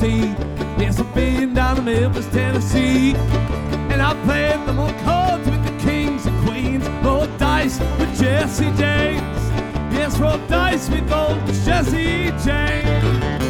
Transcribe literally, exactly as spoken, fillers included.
speed. Yes, I've been down to Memphis, Tennessee, and I played them on cards with the kings and queens. Rolled dice with Jesse James. Yes, rolled dice with old Jesse James.